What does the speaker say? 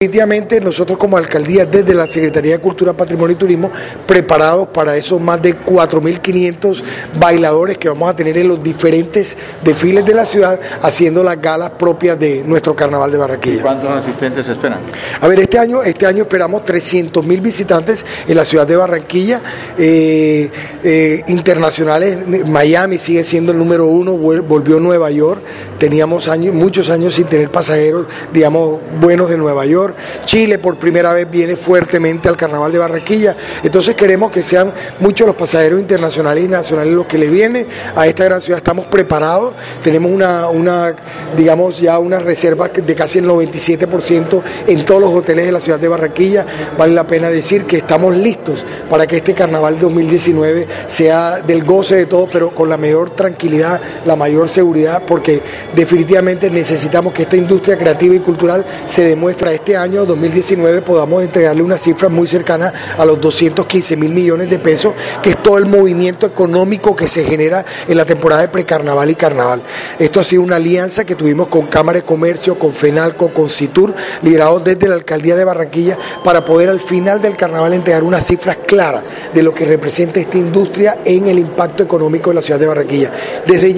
Definitivamente nosotros como alcaldía, desde la Secretaría de Cultura, Patrimonio y Turismo, preparados para esos más de 4.500 bailadores que vamos a tener en los diferentes desfiles de la ciudad, haciendo las galas propias de nuestro Carnaval de Barranquilla. ¿Cuántos asistentes se esperan? A ver, este año esperamos 300.000 visitantes en la ciudad de Barranquilla, internacionales. Miami sigue siendo el número 1, volvió Nueva York, teníamos muchos años sin tener pasajeros, digamos, buenos de Nueva York. Chile por primera vez viene fuertemente al Carnaval de Barranquilla, entonces queremos que sean muchos los pasajeros internacionales y nacionales los que le vienen a esta gran ciudad. Estamos preparados, tenemos digamos ya una reserva de casi el 97% en todos los hoteles de la ciudad de Barranquilla. Vale la pena decir que estamos listos para que este Carnaval 2019 sea del goce de todos, pero con la mayor tranquilidad, la mayor seguridad, porque definitivamente necesitamos que esta industria creativa y cultural se demuestre este año 2019, podamos entregarle una cifra muy cercana a los 215.000 millones de pesos, que es todo el movimiento económico que se genera en la temporada de precarnaval y carnaval. Esto ha sido una alianza que tuvimos con Cámara de Comercio, con FENALCO, con CITUR, liderados desde la Alcaldía de Barranquilla, para poder al final del carnaval entregar unas cifras claras de lo que representa esta industria en el impacto económico de la ciudad de Barranquilla. Desde